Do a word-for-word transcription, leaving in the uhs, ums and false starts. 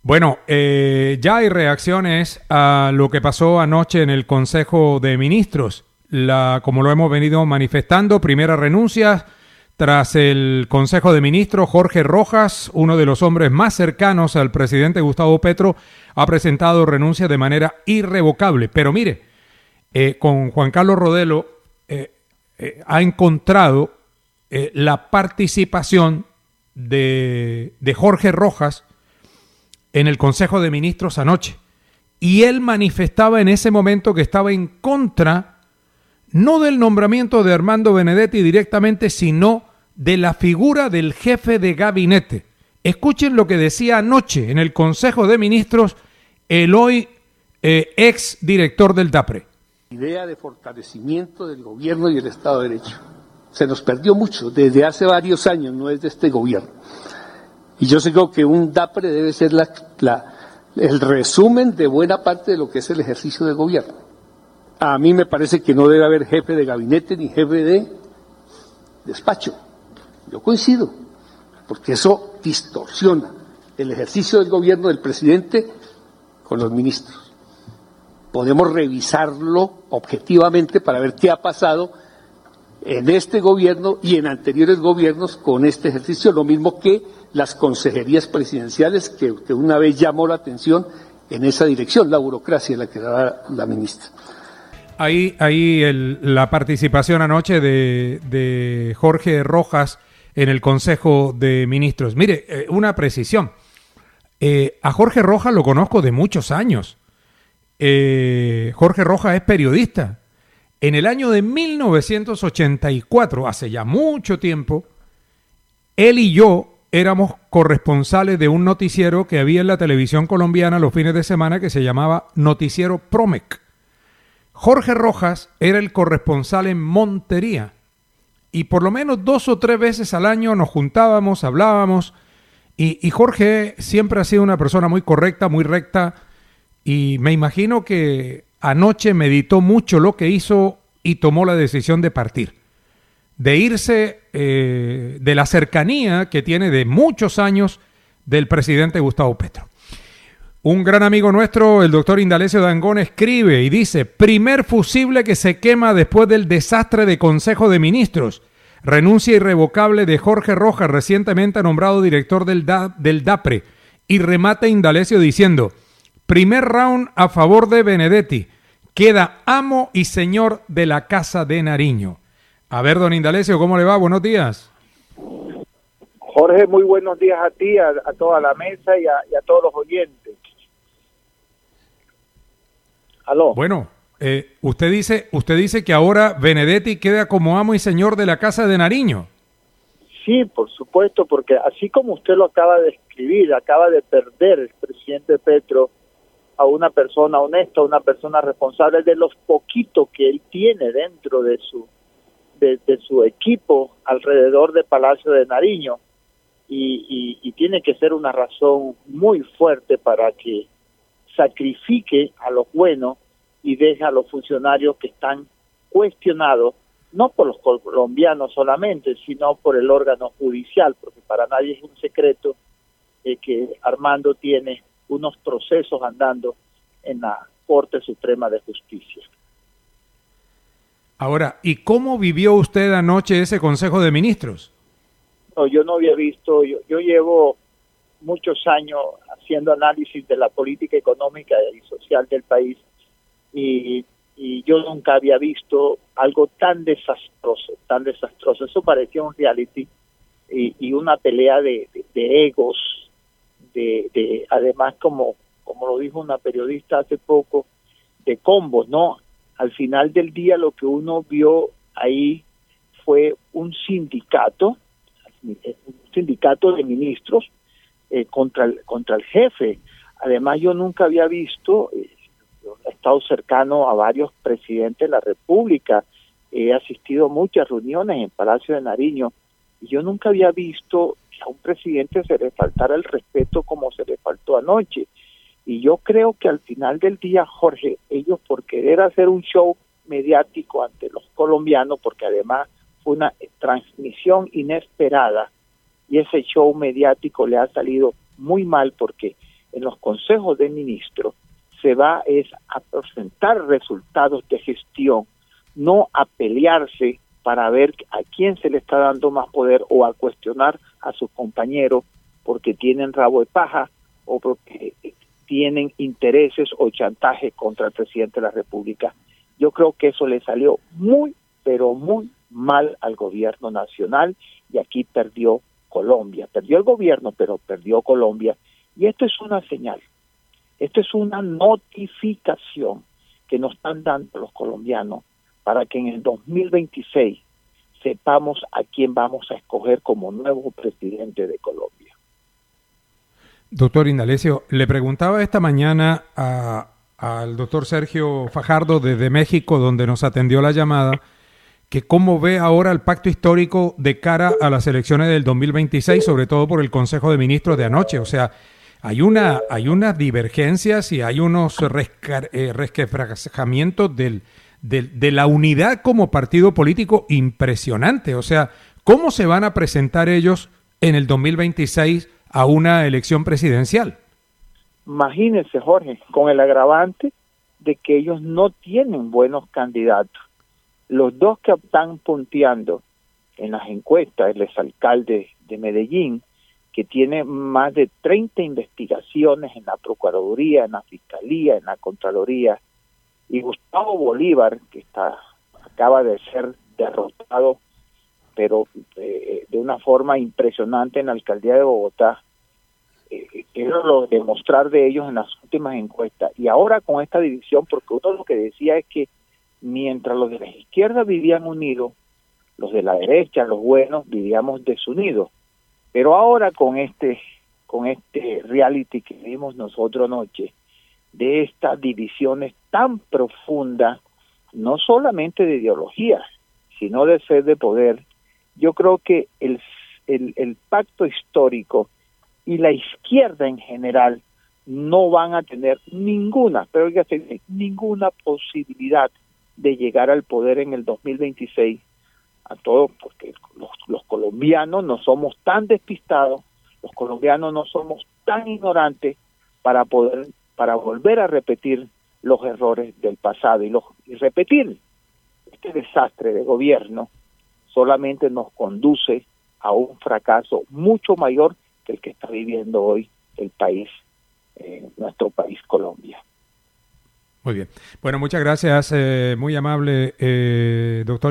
Bueno, eh, ya hay reacciones a lo que pasó anoche en el Consejo de Ministros. La, como lo hemos venido manifestando, primera renuncia tras el Consejo de Ministros. Jorge Rojas, uno de los hombres más cercanos al presidente Gustavo Petro, ha presentado renuncia de manera irrevocable. Pero mire, eh, con Juan Carlos Rodelo eh, eh, ha encontrado eh, la participación de, de Jorge Rojas en el Consejo de Ministros anoche. Y él manifestaba en ese momento que estaba en contra, no del nombramiento de Armando Benedetti directamente, sino de la figura del jefe de gabinete. Escuchen lo que decía anoche en el Consejo de Ministros el hoy eh, ex director del DAPRE. Idea de fortalecimiento del gobierno y el Estado de Derecho. Se nos perdió mucho desde hace varios años, no es de este gobierno. Y yo sé que un DAPRE debe ser la, la, el resumen de buena parte de lo que es el ejercicio del gobierno. A mí me parece que no debe haber jefe de gabinete ni jefe de despacho. Yo coincido, porque eso distorsiona el ejercicio del gobierno del presidente con los ministros. Podemos revisarlo objetivamente para ver qué ha pasado en este gobierno y en anteriores gobiernos con este ejercicio, lo mismo que las consejerías presidenciales que, que una vez llamó la atención en esa dirección, la burocracia, la que daba la ministra. Ahí, ahí el, la participación anoche de, de Jorge Rojas en el Consejo de Ministros. Mire, eh, una precisión. Eh, a Jorge Rojas lo conozco de muchos años. Eh, Jorge Rojas es periodista. En el año de mil novecientos ochenta y cuatro, hace ya mucho tiempo, él y yo éramos corresponsales de un noticiero que había en la televisión colombiana los fines de semana que se llamaba Noticiero Promec. Jorge Rojas era el corresponsal en Montería y por lo menos dos o tres veces al año nos juntábamos, hablábamos y, y Jorge siempre ha sido una persona muy correcta, muy recta y me imagino que anoche meditó mucho lo que hizo y tomó la decisión de partir, de irse eh, de la cercanía que tiene de muchos años del presidente Gustavo Petro. Un gran amigo nuestro, el doctor Indalecio Dangond, escribe y dice: primer fusible que se quema después del desastre de Consejo de Ministros. Renuncia irrevocable de Jorge Rojas, recientemente nombrado director del, da, del DAPRE. Y remata Indalecio diciendo: primer round a favor de Benedetti. Queda amo y señor de la Casa de Nariño. A ver, don Indalecio, ¿cómo le va? Buenos días. Jorge, muy buenos días a ti, a, a toda la mesa y a, y a todos los oyentes. Aló. Bueno, eh, usted dice, usted dice que ahora Benedetti queda como amo y señor de la Casa de Nariño. Sí, por supuesto, porque así como usted lo acaba de escribir, acaba de perder el presidente Petro a una persona honesta, una persona responsable de los poquitos que él tiene dentro de su de, de su equipo alrededor de Palacio de Nariño y, y, y tiene que ser una razón muy fuerte para que sacrifique a los buenos y deje a los funcionarios que están cuestionados, no por los colombianos solamente, sino por el órgano judicial, porque para nadie es un secreto eh, que Armando tiene unos procesos andando en la Corte Suprema de Justicia. Ahora, ¿y cómo vivió usted anoche ese Consejo de Ministros? No, yo no había visto, yo, yo llevo muchos años haciendo análisis de la política económica y social del país y, y yo nunca había visto algo tan desastroso, tan desastroso. Eso parecía un reality y, y una pelea de, de, de egos, de, de además como, como lo dijo una periodista hace poco, de combos, ¿no? Al final del día lo que uno vio ahí fue un sindicato, un sindicato de ministros eh, contra el, contra el jefe. Además yo nunca había visto, eh, he estado cercano a varios presidentes de la República, he asistido a muchas reuniones en Palacio de Nariño y yo nunca había visto que a un presidente se le faltara el respeto como se le faltó anoche. Y yo creo que al final del día, Jorge, ellos por querer hacer un show mediático ante los colombianos, porque además fue una transmisión inesperada, y ese show mediático le ha salido muy mal porque en los Consejo de Ministros se va es a presentar resultados de gestión, no a pelearse para ver a quién se le está dando más poder o a cuestionar a sus compañeros porque tienen rabo de paja o porque tienen intereses o chantaje contra el presidente de la República. Yo creo que eso le salió muy, pero muy mal al gobierno nacional y aquí perdió Colombia. Perdió el gobierno, pero perdió Colombia. Y esto es una señal, esto es una notificación que nos están dando los colombianos para que en el dos mil veintiséis sepamos a quién vamos a escoger como nuevo presidente de Colombia. Doctor Indalecio, le preguntaba esta mañana a, al doctor Sergio Fajardo desde México, donde nos atendió la llamada, que cómo ve ahora el pacto histórico de cara a las elecciones del dos mil veintiséis, sobre todo por el Consejo de Ministros de anoche. O sea, hay una hay unas divergencias y hay unos resca, eh, resquebrajamientos del, del, de la unidad como partido político impresionante. O sea, ¿cómo se van a presentar ellos en el dos mil veintiséis a una elección presidencial? Imagínense, Jorge, con el agravante de que ellos no tienen buenos candidatos. Los dos que están punteando en las encuestas, el exalcalde de Medellín, que tiene más de treinta investigaciones en la Procuraduría, en la Fiscalía, en la Contraloría, y Gustavo Bolívar, que está acaba de ser derrotado, pero eh, de una forma impresionante en la alcaldía de Bogotá. Eh, quiero lo demostrar de ellos en las últimas encuestas. Y ahora con esta división, porque uno lo que decía es que mientras los de la izquierda vivían unidos, los de la derecha, los buenos, vivíamos desunidos. Pero ahora con este con este reality que vimos nosotros anoche, de estas divisiones tan profundas, no solamente de ideología, sino de sed de poder, yo creo que el, el, el pacto histórico y la izquierda en general no van a tener ninguna, pero fíjate, ninguna posibilidad de llegar al poder en el dos mil veintiséis, a todo, porque los, los colombianos no somos tan despistados, los colombianos no somos tan ignorantes para poder, para volver a repetir los errores del pasado y, los, y repetir este desastre de gobierno solamente nos conduce a un fracaso mucho mayor que el que está viviendo hoy el país, eh, nuestro país Colombia. Muy bien. Bueno, muchas gracias, eh, muy amable, eh, doctor.